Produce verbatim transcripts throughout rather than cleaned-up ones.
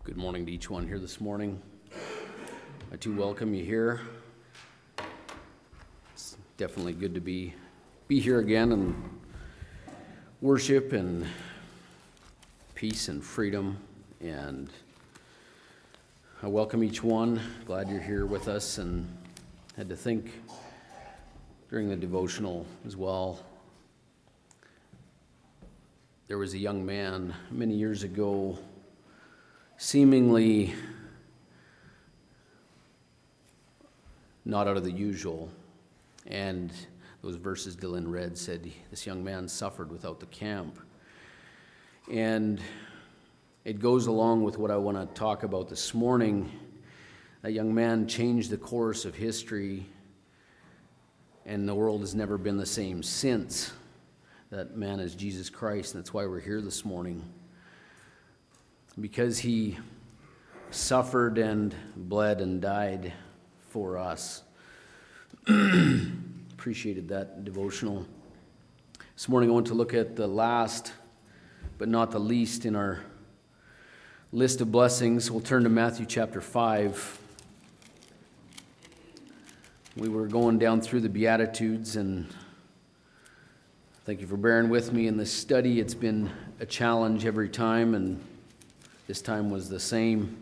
Good morning to each one here this morning. I too welcome you here. It's definitely good to be be here again and worship and peace and freedom. And I welcome each one. Glad you're here with us, and had to think during the devotional as well. There was a young man many years ago, seemingly not out of the usual, and those verses Dylan read said this young man suffered without the camp. And it goes along with what I want to talk about this morning. That young man changed the course of history, and the world has never been the same since. That man is Jesus Christ, and that's why we're here this morning. Because he suffered and bled and died for us. Appreciated that devotional. This morning I want to look at the last, but not the least, in our list of blessings. We'll turn to Matthew chapter five. We were going down through the Beatitudes, and thank you for bearing with me in this study. It's been a challenge every time, and this time was the same.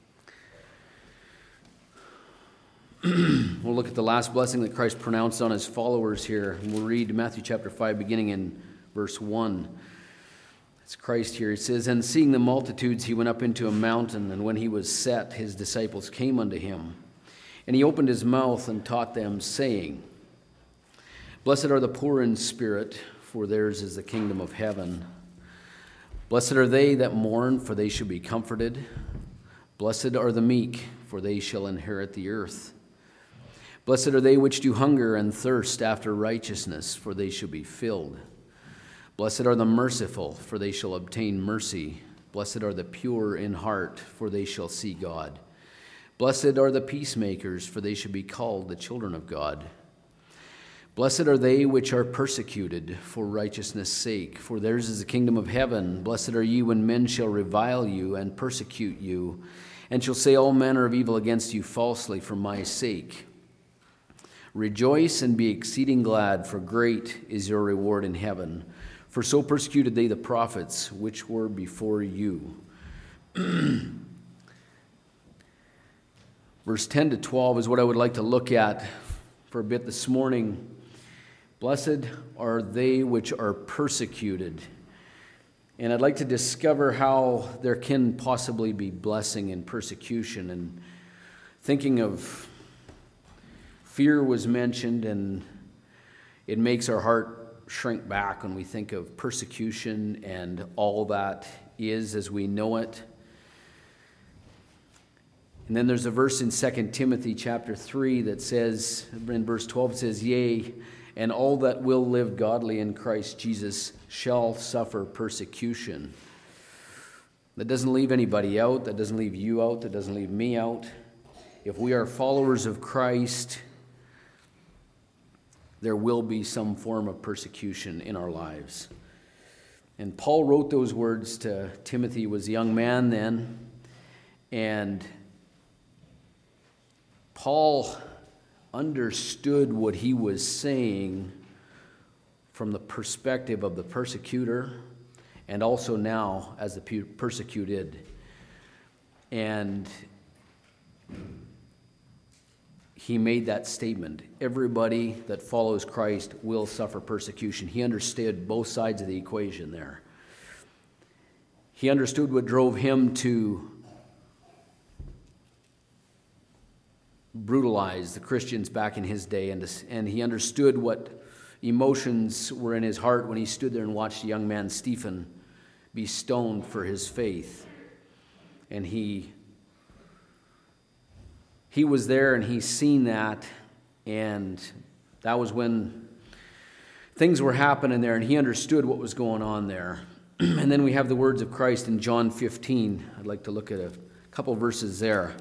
We'll look at the last blessing that Christ pronounced on his followers here. And we'll read Matthew chapter five, beginning in verse one. It's Christ here. It says, "And seeing the multitudes, he went up into a mountain, and when he was set, his disciples came unto him. And he opened his mouth and taught them, saying, Blessed are the poor in spirit, for theirs is the kingdom of heaven. Blessed are they that mourn, for they shall be comforted. Blessed are the meek, for they shall inherit the earth. Blessed are they which do hunger and thirst after righteousness, for they shall be filled. Blessed are the merciful, for they shall obtain mercy. Blessed are the pure in heart, for they shall see God. Blessed are the peacemakers, for they shall be called the children of God. Blessed are they which are persecuted for righteousness' sake, for theirs is the kingdom of heaven. Blessed are ye when men shall revile you and persecute you, and shall say all manner of evil against you falsely for my sake. Rejoice and be exceeding glad, for great is your reward in heaven. For so persecuted they the prophets which were before you." Verse ten to twelve is what I would like to look at for a bit this morning. Blessed are they which are persecuted. And I'd like to discover how there can possibly be blessing in persecution. And thinking of fear was mentioned, and it makes our heart shrink back when we think of persecution and all that is as we know it. And then there's a verse in Second Timothy chapter three that says, in verse twelve, it says, "Yea, and all that will live godly in Christ Jesus shall suffer persecution." That doesn't leave anybody out. That doesn't leave you out. That doesn't leave me out. If we are followers of Christ, there will be some form of persecution in our lives. And Paul wrote those words to Timothy. He was a young man then. And Paul understood what he was saying from the perspective of the persecutor, and also now as the persecuted. And he made that statement. Everybody that follows Christ will suffer persecution. He understood both sides of the equation there. He understood what drove him to brutalized the Christians back in his day, and, and he understood what emotions were in his heart when he stood there and watched a young man, Stephen, be stoned for his faith. And he he was there, and he's seen that, and that was when things were happening there, and he understood what was going on there. And then we have the words of Christ in John fifteen. I'd like to look at a couple verses there.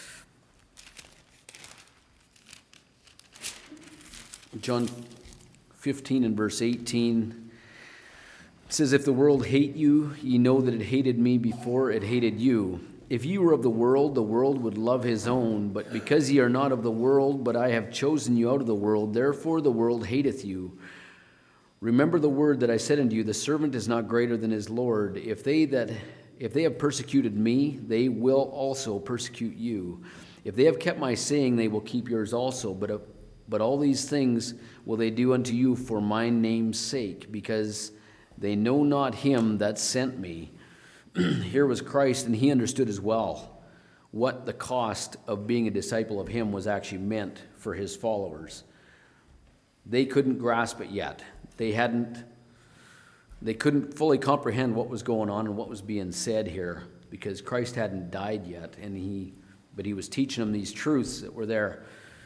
John fifteen and verse eighteen, it says, "If the world hate you, ye know that it hated me before it hated you. If ye were of the world, the world would love his own. But because ye are not of the world, but I have chosen you out of the world, therefore the world hateth you. Remember the word that I said unto you, the servant is not greater than his Lord. If they that if they have persecuted me, they will also persecute you. If they have kept my saying, they will keep yours also. But, uh, but all these things will they do unto you for my name's sake, because they know not him that sent me. Here was Christ, and he understood as well what the cost of being a disciple of him was actually meant for his followers. They couldn't grasp it yet. They hadn't, they couldn't fully comprehend what was going on and what was being said here, because Christ hadn't died yet, and he, but he was teaching them these truths that were there.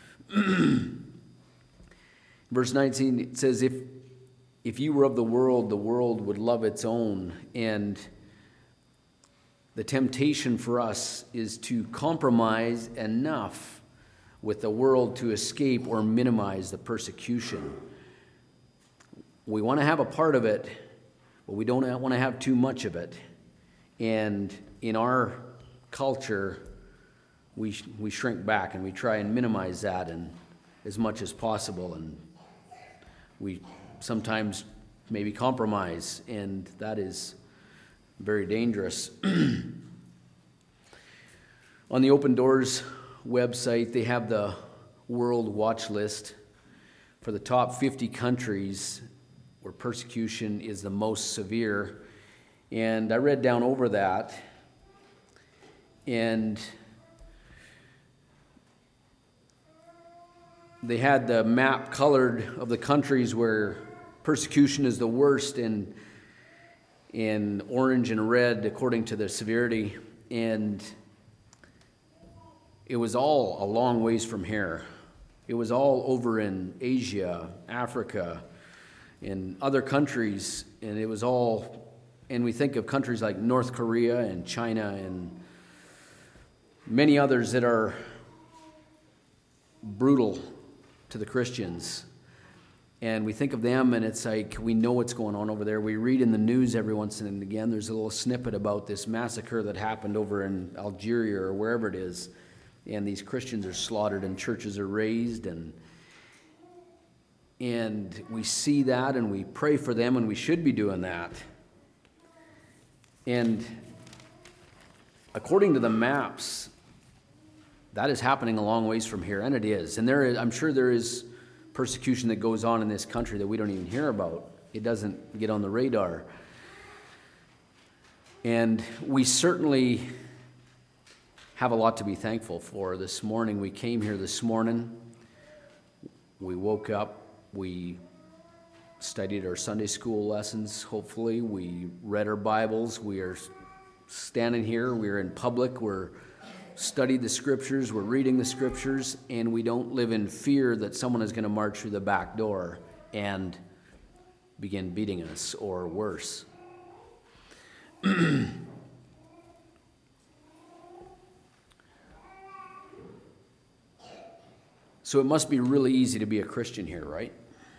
Verse nineteen, it says, if, if you were of the world, the world would love its own. And the temptation for us is to compromise enough with the world to escape or minimize the persecution. We want to have a part of it, but we don't want to have too much of it. And in our culture, we we shrink back and we try and minimize that and as much as possible. And we sometimes maybe compromise, and that is very dangerous. On the Open Doors website, they have the World Watch List for the top fifty countries where persecution is the most severe. And I read down over that, and they had the map colored of the countries where persecution is the worst in in orange and red according to the severity, and it was all a long ways from here. It was all over in Asia, Africa, in other countries, and it was all, and we think of countries like North Korea and China and many others that are brutal to the Christians. And we think of them, and it's like we know what's going on over there. We read in the news every once and again, there's a little snippet about this massacre that happened over in Algeria or wherever it is. And these Christians are slaughtered and churches are razed. And, and we see that and we pray for them, and we should be doing that. And according to the maps, that is happening a long ways from here, and it is. And there is, I'm sure there is persecution that goes on in this country that we don't even hear about. It doesn't get on the radar. And we certainly have a lot to be thankful for. This morning, we came here this morning. We woke up. We studied our Sunday school lessons, hopefully. We read our Bibles. We are standing here. We're in public. We're studied the scriptures, we're reading the scriptures, and we don't live in fear that someone is going to march through the back door and begin beating us, or worse. So it must be really easy to be a Christian here, right?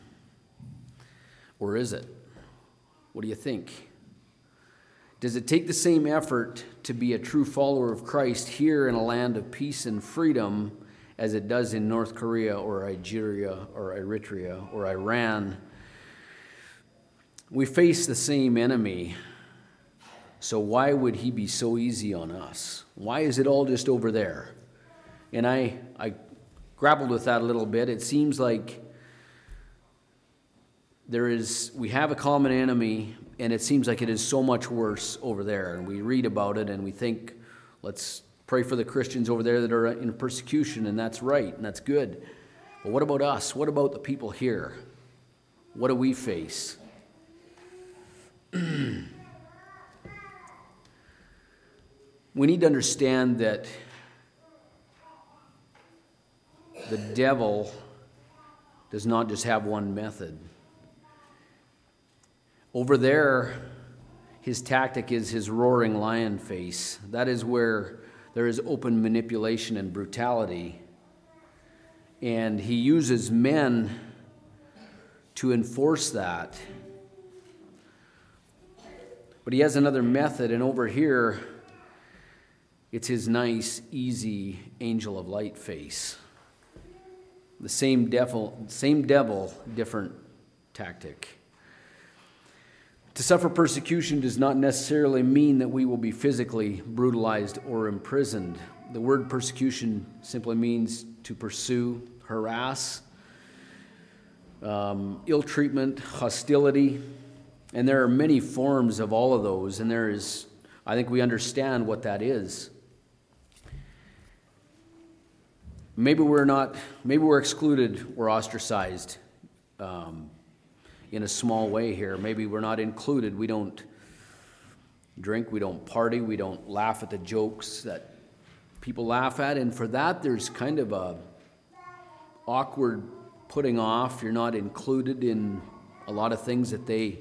Or is it? What do you think? Does it take the same effort to be a true follower of Christ here in a land of peace and freedom as it does in North Korea or Algeria or Eritrea or Iran? We face the same enemy, so why would he be so easy on us? Why is it all just over there? And I, I grappled with that a little bit. It seems like there is, we have a common enemy, and it seems like it is so much worse over there. And we read about it and we think, let's pray for the Christians over there that are in persecution, and that's right, and that's good. But what about us? What about the people here? What do we face? We need to understand that the devil does not just have one method. Over there, his tactic is his roaring lion face. That is where there is open manipulation and brutality. And he uses men to enforce that. But he has another method, and over here, It's his nice, easy angel of light face. The same devil, same devil, different tactic. To suffer persecution does not necessarily mean that we will be physically brutalized or imprisoned. The word persecution simply means to pursue, harass, um, ill treatment, hostility, and there are many forms of all of those, and there is, I think we understand what that is. Maybe we're not, maybe we're excluded or ostracized um, in a small way here. Maybe we're not included. We don't drink, we don't party, we don't laugh at the jokes that people laugh at. And for that, there's kind of a awkward putting off. You're not included in a lot of things that they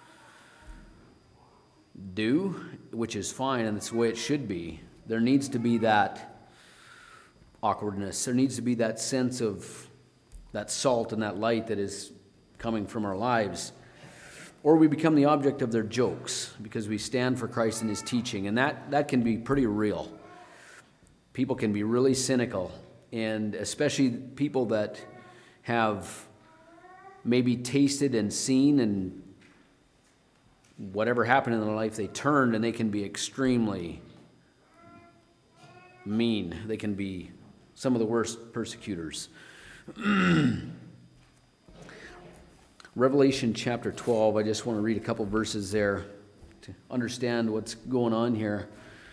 do, which is fine, and it's the way it should be. There needs to be that awkwardness. There needs to be that sense of that salt and that light that is coming from our lives. Or we become the object of their jokes because we stand for Christ and his teaching, and that, that can be pretty real. People can be really cynical, and especially people that have maybe tasted and seen and whatever happened in their life, they turned, and they can be extremely mean. They can be some of the worst persecutors. Revelation chapter twelve, I just want to read a couple verses there to understand what's going on here.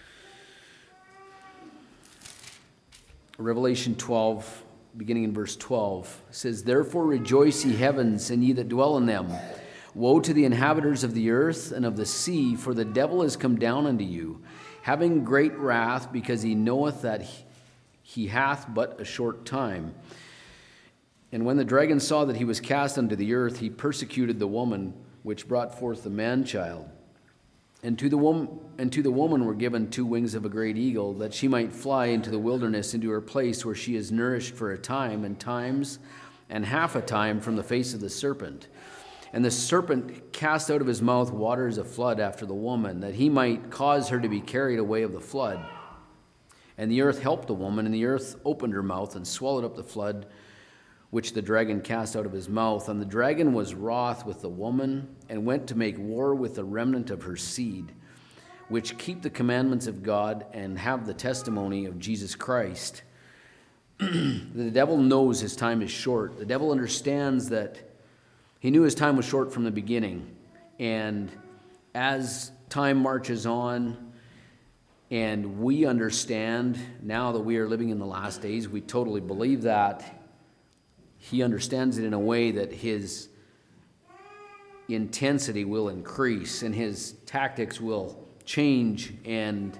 Revelation twelve, beginning in verse twelve, says, "Therefore rejoice, ye heavens, and ye that dwell in them. Woe to the inhabitants of the earth and of the sea, for the devil is come down unto you, having great wrath, because he knoweth that he, he hath but a short time. And when the dragon saw that he was cast unto the earth, he persecuted the woman which brought forth the man-child. And to the woman, and to the woman were given two wings of a great eagle, that she might fly into the wilderness, into her place where she is nourished for a time, and times, and half a time from the face of the serpent. And the serpent cast out of his mouth waters of flood after the woman, that he might cause her to be carried away of the flood. And the earth helped the woman, and the earth opened her mouth and swallowed up the flood which the dragon cast out of his mouth. And the dragon was wroth with the woman, and went to make war with the remnant of her seed, which keep the commandments of God and have the testimony of Jesus Christ." The devil knows his time is short. The devil understands that he knew his time was short from the beginning. And as time marches on, and we understand now that we are living in the last days, we totally believe that. He understands it in a way that his intensity will increase and his tactics will change, and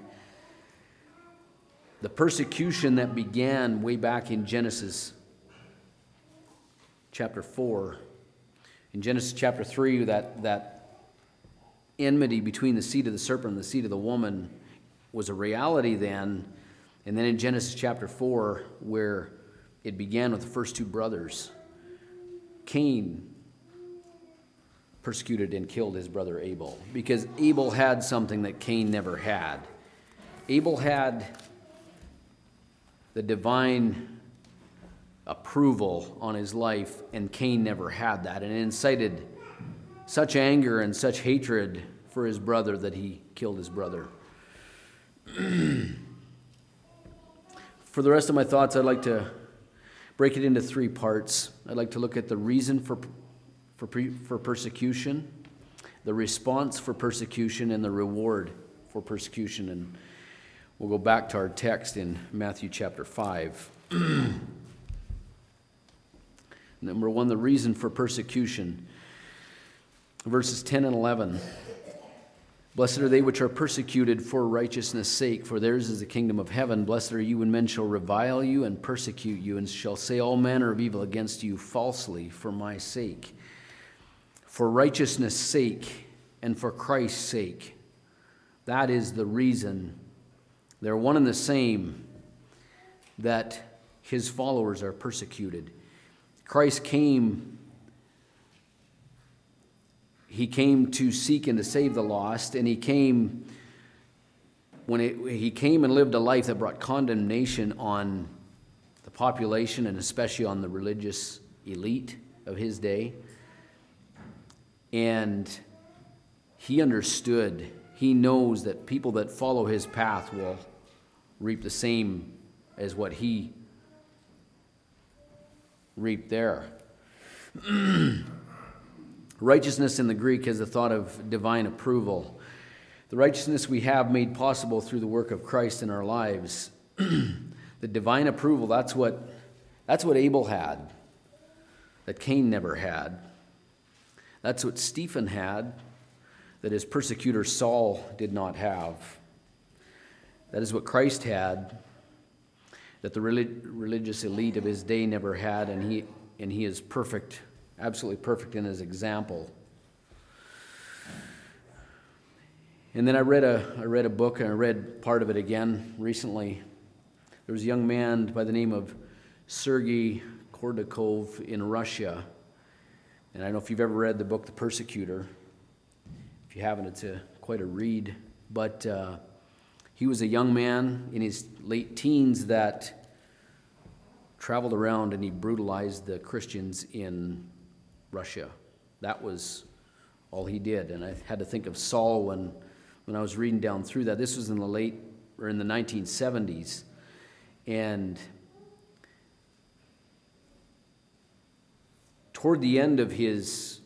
the persecution that began way back in Genesis chapter four, in Genesis chapter three, that, that enmity between the seed of the serpent and the seed of the woman was a reality then. And then in Genesis chapter four, where it began with the first two brothers, Cain persecuted and killed his brother Abel, because Abel had something that Cain never had. Abel had the divine approval on his life, and Cain never had that, and it incited such anger and such hatred for his brother that he killed his brother. For the rest of my thoughts, I'd like to break it into three parts. I'd like to look at the reason for for for persecution, the response for persecution, and the reward for persecution. And we'll go back to our text in Matthew chapter five. Number one, the reason for persecution. Verses ten and eleven. "Blessed are they which are persecuted for righteousness' sake, for theirs is the kingdom of heaven. Blessed are you when men shall revile you and persecute you, and shall say all manner of evil against you falsely for my sake." For righteousness' sake and for Christ's sake. That is the reason. They're one and the same, that his followers are persecuted. Christ came He came to seek and to save the lost, and he came when it, he came and lived a life that brought condemnation on the population and especially on the religious elite of his day. And he understood, he knows that people that follow his path will reap the same as what he reaped there. Righteousness in the Greek is the thought of divine approval. The righteousness we have made possible through the work of Christ in our lives. The divine approval, that's what, that's what Abel had, that Cain never had. That's what Stephen had, that his persecutor Saul did not have. That is what Christ had, that the relig- religious elite of his day never had, and he and he is perfect, absolutely perfect in his example. And then I read a I read a book, and I read part of it again recently. There was a young man by the name of Sergei Kordakov in Russia. And I don't know if you've ever read the book The Persecutor. If you haven't, it's a, quite a read. But uh, he was a young man in his late teens that traveled around and he brutalized the Christians in Russia. That was all he did. And I had to think of Saul when, when I was reading down through that. This was in the late, or in the nineteen seventies. And toward the end of his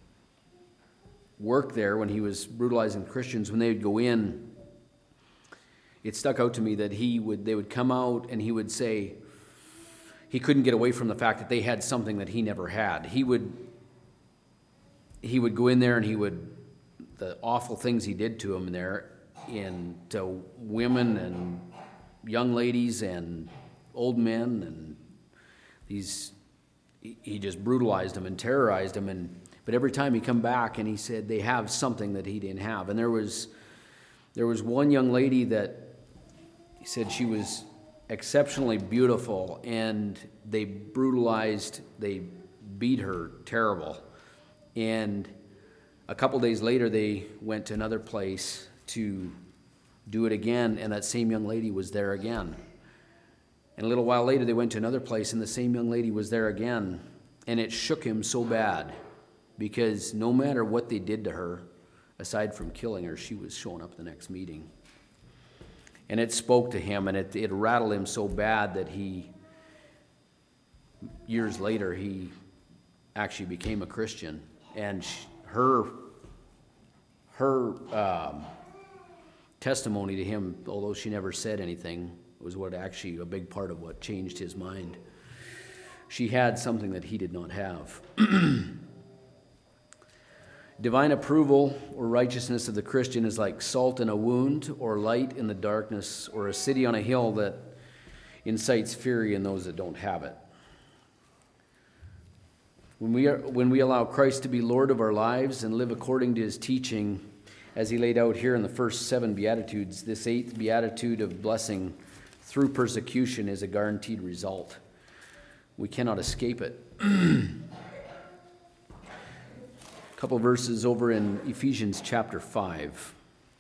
work there, when he was brutalizing Christians, when they would go in, it stuck out to me that he would they would come out and he would say he couldn't get away from the fact that they had something that he never had. He would he would go in there and he would, the awful things he did to them there, and to women and young ladies and old men, and these, he just brutalized them and terrorized them. And but every time he come back and he said they have something that he didn't have. And there was there was one young lady that he said she was exceptionally beautiful, and they brutalized, they beat her terrible. And a couple days later they went to another place to do it again, and that same young lady was there again. And a little while later they went to another place, and the same young lady was there again. And it shook him so bad, because no matter what they did to her, aside from killing her, she was showing up at the next meeting. And it spoke to him, and it, it rattled him so bad that he, years later, he actually became a Christian. And she, her, her um, testimony to him, although she never said anything, was what actually a big part of what changed his mind. She had something that he did not have. Divine approval or righteousness of the Christian is like salt in a wound, or light in the darkness, or a city on a hill that incites fury in those that don't have it. When we are, when we allow Christ to be Lord of our lives and live according to his teaching, as he laid out here in the first seven Beatitudes, this eighth Beatitude of blessing through persecution is a guaranteed result. We cannot escape it. A couple verses over in Ephesians chapter five.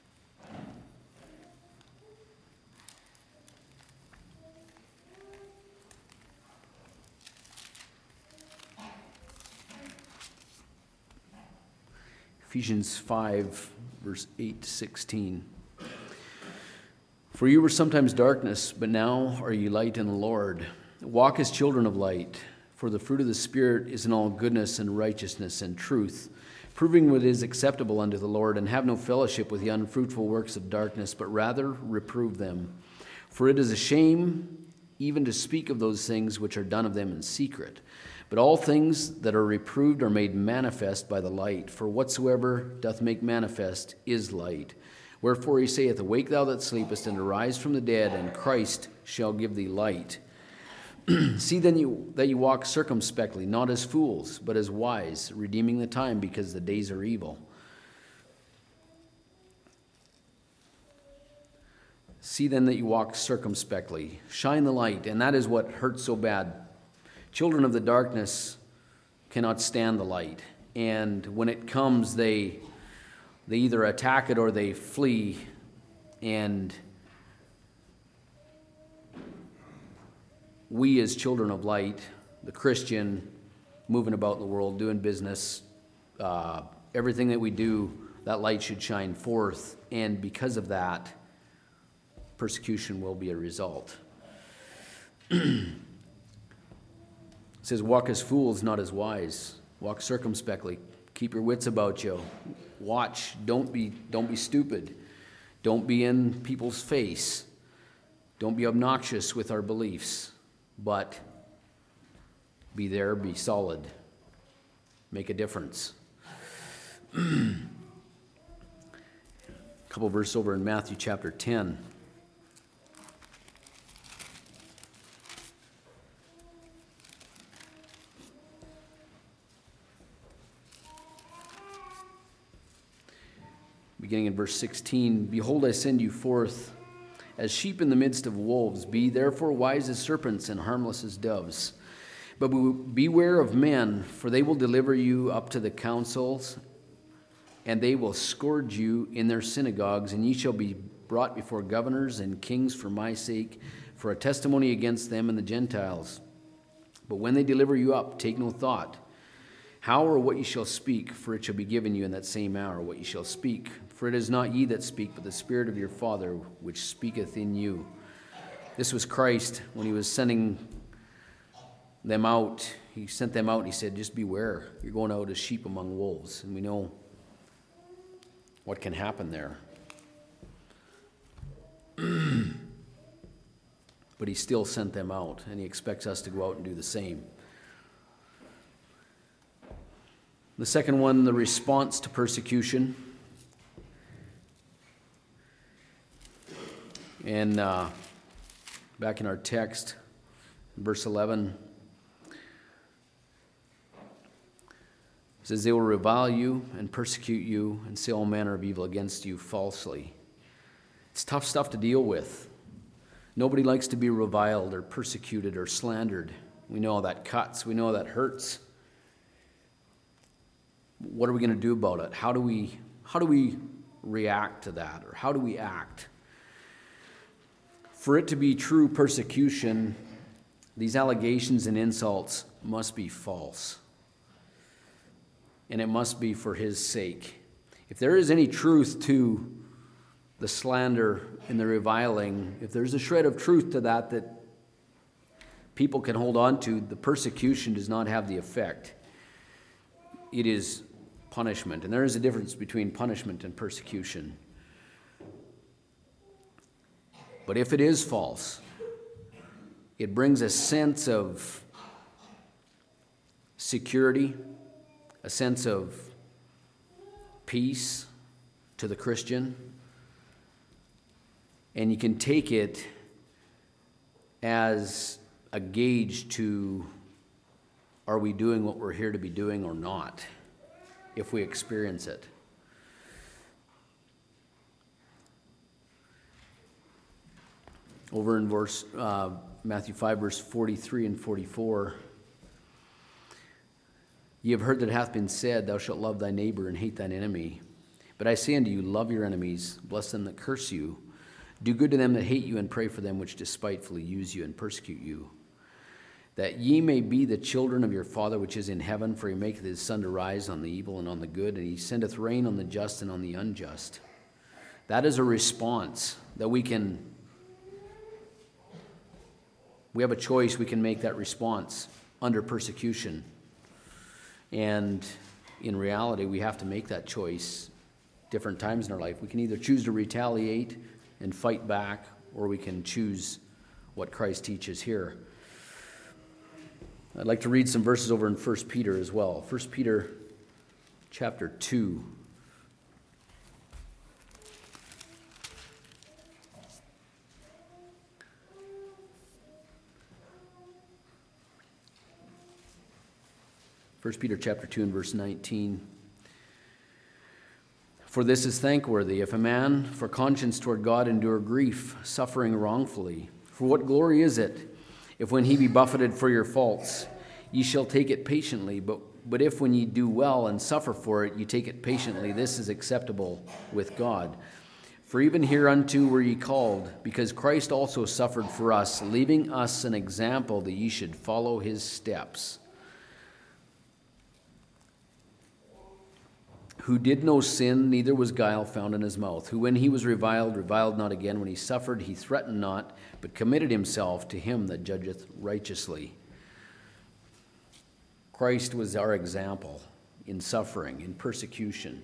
Ephesians five, verse eight to sixteen. For you were sometimes darkness, but now are you light in the Lord. Walk as children of light, for the fruit of the Spirit is in all goodness and righteousness and truth, proving what is acceptable unto the Lord, and have no fellowship with the unfruitful works of darkness, but rather reprove them. For it is a shame even to speak of those things which are done of them in secret. But all things that are reproved are made manifest by the light, for whatsoever doth make manifest is light. Wherefore he saith, Awake thou that sleepest, and arise from the dead, and Christ shall give thee light. See then you, that you walk circumspectly, not as fools, but as wise, redeeming the time, because the days are evil. See then that you walk circumspectly. Shine the light, and that is what hurts so bad. Children of the darkness cannot stand the light, and when it comes, they they either attack it or they flee, and we as children of light, the Christian, moving about in the world, doing business, uh, everything that we do, that light should shine forth. And because of that, persecution will be a result. It says, walk as fools, not as wise. Walk circumspectly. Keep your wits about you. Watch. Don't be, don't be stupid. Don't be in people's face. Don't be obnoxious with our beliefs. But be there, be solid. Make a difference. A couple verses over in Matthew chapter ten. Beginning in verse sixteen, behold, I send you forth as sheep in the midst of wolves. Be therefore wise as serpents and harmless as doves. But beware of men, for they will deliver you up to the councils, and they will scourge you in their synagogues, and ye shall be brought before governors and kings for my sake, for a testimony against them and the Gentiles. But when they deliver you up, take no thought, how or what ye shall speak, for it shall be given you in that same hour what ye shall speak. For it is not ye that speak, but the Spirit of your Father which speaketh in you. This was Christ when he was sending them out. He sent them out and he said, just beware. You're going out as sheep among wolves. And we know what can happen there. But he still sent them out, and he expects us to go out and do the same. The second one, the response to persecution. And uh, back in our text, verse eleven, it says, they will revile you and persecute you and say all manner of evil against you falsely. It's tough stuff to deal with. Nobody likes to be reviled or persecuted or slandered. We know that cuts. We know that hurts. What are we going to do about it? How do we, how do we react to that? Or how do we act? For it to be true persecution, these allegations and insults must be false. And it must be for his sake. If there is any truth to the slander and the reviling, if there's a shred of truth to that that people can hold on to, the persecution does not have the effect. It is punishment. And there is a difference between punishment and persecution. But if it is false, it brings a sense of security, a sense of peace to the Christian. And you can take it as a gauge to, are we doing what we're here to be doing or not, if we experience it. Over in verse uh, Matthew five, verse forty-three and forty-four, ye have heard that it hath been said, thou shalt love thy neighbor and hate thine enemy. But I say unto you, love your enemies, bless them that curse you, do good to them that hate you, and pray for them which despitefully use you and persecute you, that ye may be the children of your Father which is in heaven, for he maketh his sun to rise on the evil and on the good, and he sendeth rain on the just and on the unjust. That is a response that we can, we have a choice, we can make that response under persecution. And in reality, we have to make that choice different times in our life. We can either choose to retaliate and fight back, or we can choose what Christ teaches here. I'd like to read some verses over in First Peter as well. First Peter chapter two. First Peter chapter two and verse nineteen. For this is thankworthy, if a man for conscience toward God endure grief, suffering wrongfully. For what glory is it, if when he be buffeted for your faults, ye shall take it patiently? But, but if when ye do well and suffer for it, ye take it patiently, this is acceptable with God. For even hereunto were ye called, because Christ also suffered for us, leaving us an example that ye should follow his steps. Who did no sin, neither was guile found in his mouth. Who when he was reviled, reviled not again. When he suffered, he threatened not, but committed himself to him that judgeth righteously. Christ was our example in suffering, in persecution.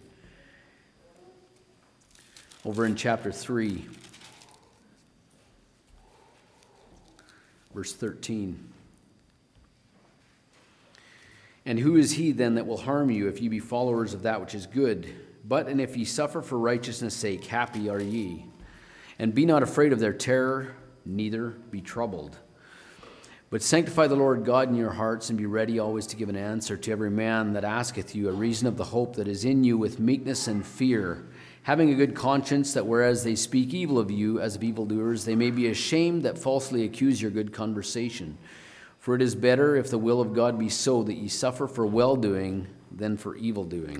Over in chapter three, verse thirteen. And who is he then that will harm you, if ye be followers of that which is good? But, and if ye suffer for righteousness' sake, happy are ye. And be not afraid of their terror, neither be troubled. But sanctify the Lord God in your hearts, and be ready always to give an answer to every man that asketh you a reason of the hope that is in you with meekness and fear, having a good conscience, that whereas they speak evil of you as of evildoers, they may be ashamed that falsely accuse your good conversation. For it is better, if the will of God be so, that ye suffer for well-doing than for evil-doing.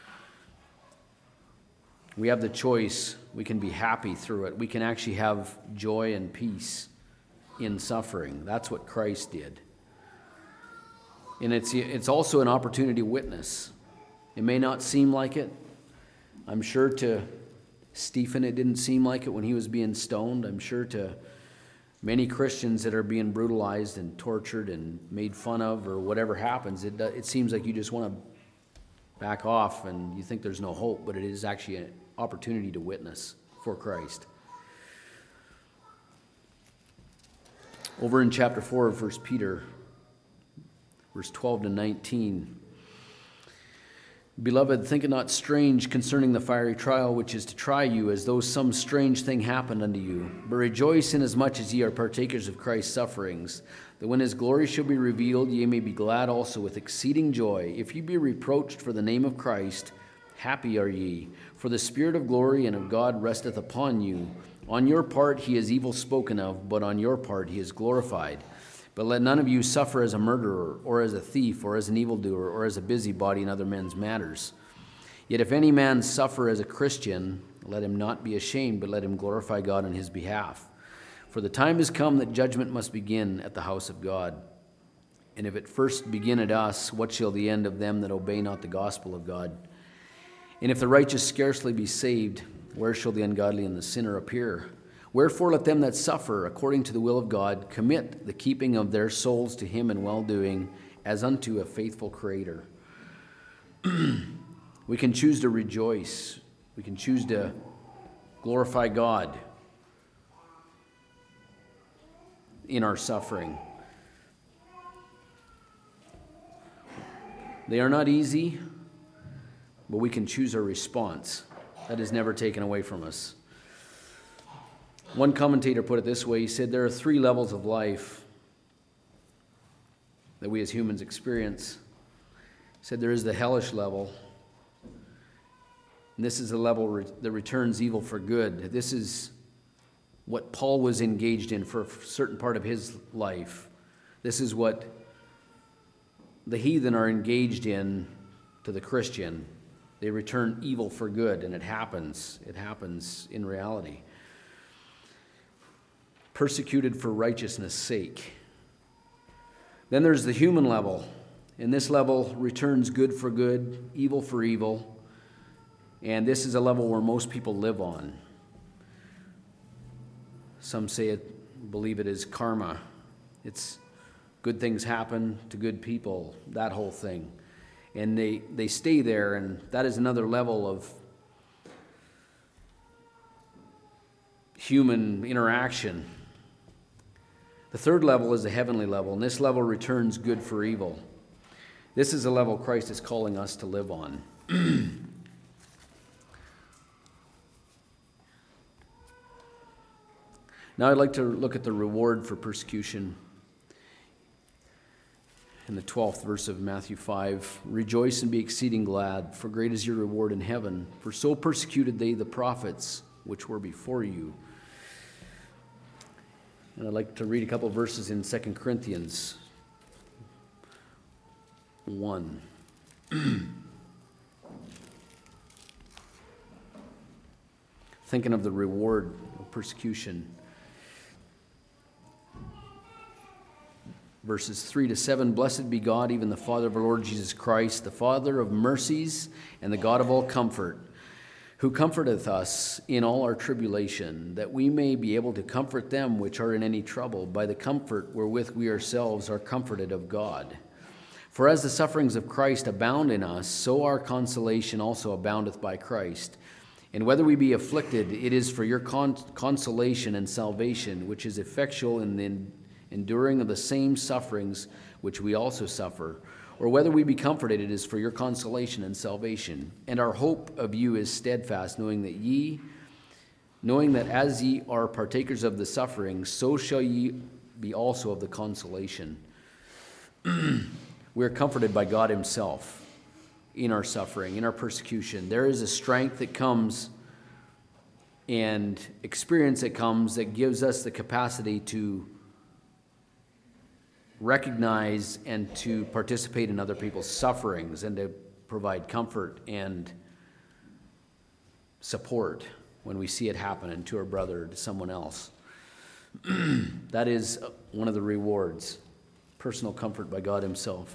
We have the choice. We can be happy through it. We can actually have joy and peace in suffering. That's what Christ did. And it's, it's also an opportunity to witness. It may not seem like it. I'm sure to Stephen it didn't seem like it when he was being stoned. I'm sure to many Christians that are being brutalized and tortured and made fun of, or whatever happens, it, it seems like you just want to back off and you think there's no hope, but it is actually an opportunity to witness for Christ. Over in chapter four of First Peter, verse twelve to nineteen. Beloved, think it not strange concerning the fiery trial which is to try you, as though some strange thing happened unto you. But rejoice inasmuch as ye are partakers of Christ's sufferings, that when his glory shall be revealed, ye may be glad also with exceeding joy. If ye be reproached for the name of Christ, happy are ye. For the Spirit of glory and of God resteth upon you. On your part he is evil spoken of, but on your part he is glorified. But let none of you suffer as a murderer, or as a thief, or as an evildoer, or as a busybody in other men's matters. Yet if any man suffer as a Christian, let him not be ashamed, but let him glorify God on his behalf. For the time is come that judgment must begin at the house of God. And if it first begin at us, what shall the end of them that obey not the gospel of God? And if the righteous scarcely be saved, where shall the ungodly and the sinner appear? Wherefore let them that suffer according to the will of God commit the keeping of their souls to him in well-doing, as unto a faithful Creator. We can choose to rejoice. We can choose to glorify God in our suffering. They are not easy, but we can choose our response. That is never taken away from us. One commentator put it this way. He said, there are three levels of life that we as humans experience. He said there is the hellish level, and this is the level re- that returns evil for good. This is what Paul was engaged in for a certain part of his life. This is what the heathen are engaged in to the Christian. They return evil for good, and it happens. It happens in reality. Persecuted for righteousness' sake. Then there's the human level, and this level returns good for good, evil for evil, and this is a level where most people live on. Some say it, believe it is karma. It's good things happen to good people, that whole thing. And they, they stay there, and that is another level of human interaction. The third level is the heavenly level, and this level returns good for evil. This is the level Christ is calling us to live on. Now I'd like to look at the reward for persecution. In the twelfth verse of Matthew five, rejoice and be exceeding glad, for great is your reward in heaven. For so persecuted they the prophets which were before you. And I'd like to read a couple of verses in Second Corinthians one. thinking of the reward of persecution. Verses three to seven, blessed be God, even the Father of our Lord Jesus Christ, the Father of mercies and the God of all comfort, who comforteth us in all our tribulation, that we may be able to comfort them which are in any trouble, by the comfort wherewith we ourselves are comforted of God. For as the sufferings of Christ abound in us, so our consolation also aboundeth by Christ. And whether we be afflicted, it is for your con- consolation and salvation, which is effectual in the enduring of the same sufferings which we also suffer. Or whether we be comforted, it is for your consolation and salvation. And our hope of you is steadfast, knowing that ye, knowing that as ye are partakers of the sufferings, so shall ye be also of the consolation. We are comforted by God himself in our suffering, in our persecution. There is a strength that comes and experience that comes that gives us the capacity to recognize and to participate in other people's sufferings and to provide comfort and support when we see it happen to our brother or to someone else. That is one of the rewards, personal comfort by God himself.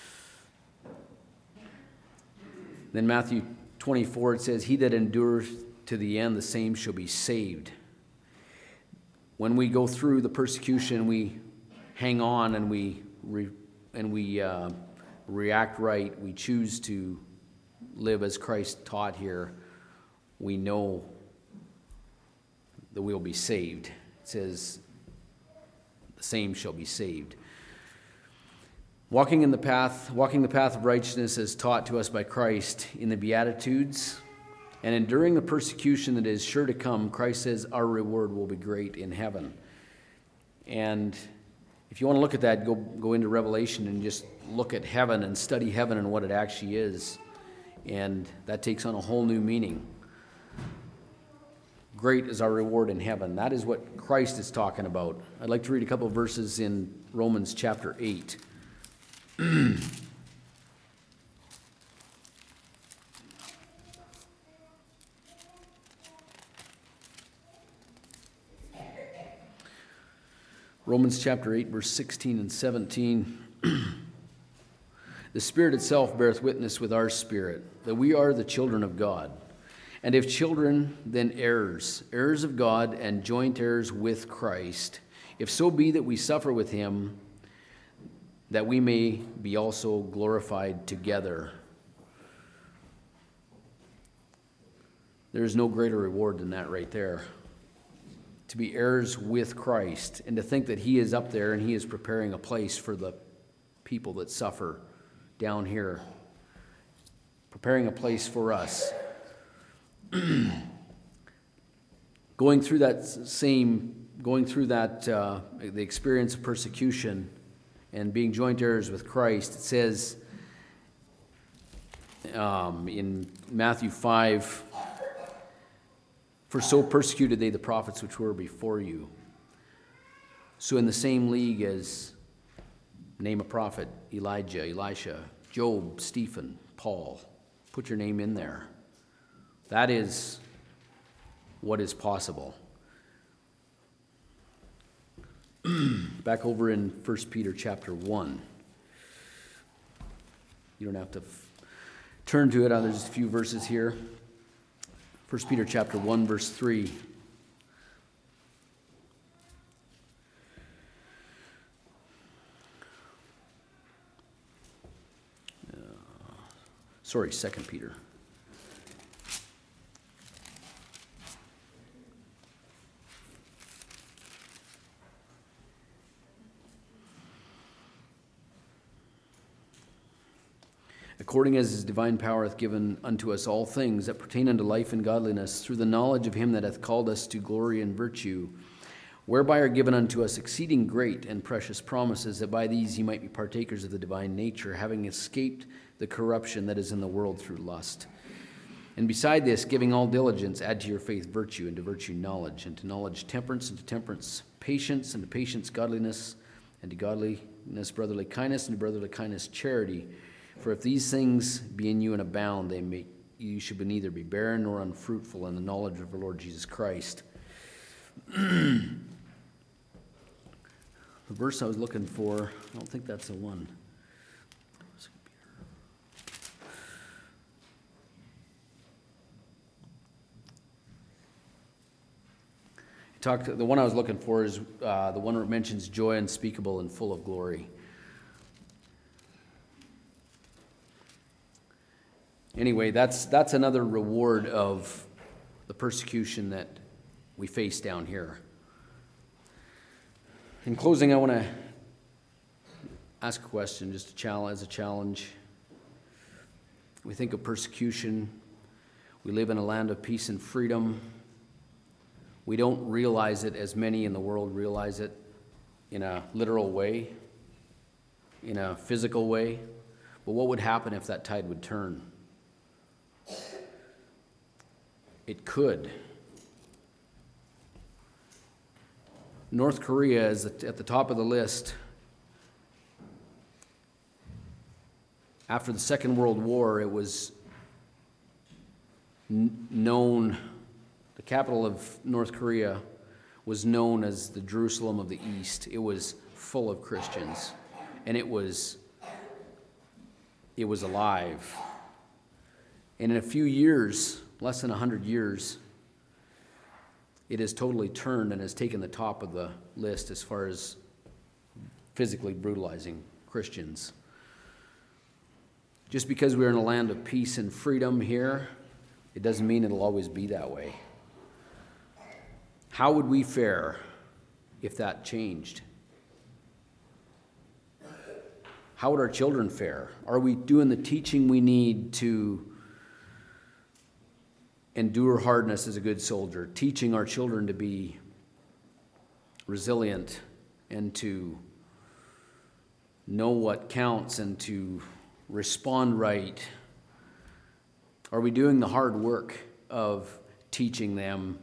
Then Matthew twenty-four, it says, he that endures to the end, the same shall be saved. When we go through the persecution, we hang on and we re, and we uh, react right. We choose to live as Christ taught here. We know that we will be saved. It says, the same shall be saved. Walking in the path, walking the path of righteousness as taught to us by Christ in the Beatitudes, and enduring the persecution that is sure to come, Christ says our reward will be great in heaven. And if you want to look at that, go go into Revelation and just look at heaven and study heaven and what it actually is. And that takes on a whole new meaning. Great is our reward in heaven. That is what Christ is talking about. I'd like to read a couple of verses in Romans chapter eight. Romans chapter eight, verse sixteen and seventeen. The Spirit itself beareth witness with our spirit that we are the children of God. And if children, then heirs, heirs of God and joint heirs with Christ, if so be that we suffer with him, that we may be also glorified together. There is no greater reward than that right there. To be heirs with Christ, and to think that he is up there and he is preparing a place for the people that suffer down here, preparing a place for us. Going through that same, going through that, uh, the experience of persecution and being joint heirs with Christ, it says um, in Matthew five, for so persecuted they the prophets which were before you. So in the same league as, name a prophet, Elijah, Elisha, Job, Stephen, Paul. Put your name in there. That is what is possible. Back over in First Peter chapter one. You don't have to f- turn to it. There's a few verses here. First Peter chapter one, verse three. Uh, sorry, Second Peter. According as his divine power hath given unto us all things that pertain unto life and godliness, through the knowledge of him that hath called us to glory and virtue, whereby are given unto us exceeding great and precious promises, that by these ye might be partakers of the divine nature, having escaped the corruption that is in the world through lust. And beside this, giving all diligence, add to your faith virtue, and to virtue knowledge, and to knowledge temperance, and to temperance patience, and to patience godliness, and to godliness brotherly kindness, and to brotherly kindness charity. For if these things be in you and abound, they make you should neither be barren nor unfruitful in the knowledge of our Lord Jesus Christ. The verse I was looking for, I don't think that's the one. Talked, the one I was looking for is uh, the one where it mentions joy unspeakable and full of glory. Anyway, that's that's another reward of the persecution that we face down here. In closing, I want to ask a question, just a challenge, as a challenge. We think of persecution. We live in a land of peace and freedom. We don't realize it as many in the world realize it in a literal way, in a physical way. But what would happen if that tide would turn? It could. North Korea is at the top of the list. After the Second World War, it was n- known, the capital of North Korea was known as the Jerusalem of the East. It was full of Christians, and it was it was alive. And in a few years, less than one hundred years, it has totally turned and has taken the top of the list as far as physically brutalizing Christians. Just because we're in a land of peace and freedom here, it doesn't mean it'll always be that way. How would we fare if that changed? How would our children fare? Are we doing the teaching we need to endure hardness as a good soldier, teaching our children to be resilient and to know what counts and to respond right? Are we doing the hard work of teaching them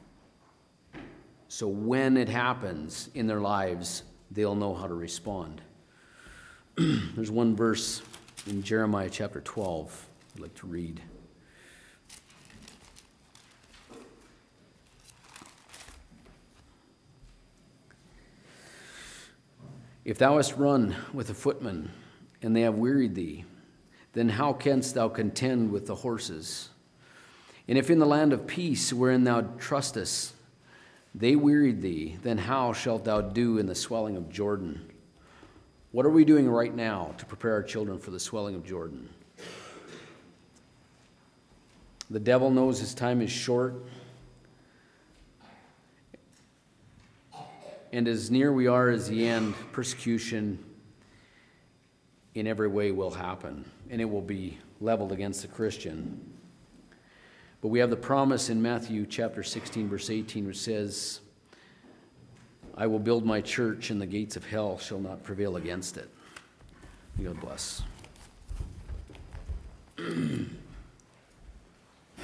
so when it happens in their lives, they'll know how to respond? There's one verse in Jeremiah chapter twelve I'd like to read. If thou hast run with a footman, and they have wearied thee, then how canst thou contend with the horses? And if in the land of peace wherein thou trustest, they wearied thee, then how shalt thou do in the swelling of Jordan? What are we doing right now to prepare our children for the swelling of Jordan? The devil knows his time is short, and as near we are as the end, persecution in every way will happen, and it will be leveled against the Christian. But we have the promise in Matthew chapter sixteen, verse eighteen, which says, I will build my church, and the gates of hell shall not prevail against it. God bless.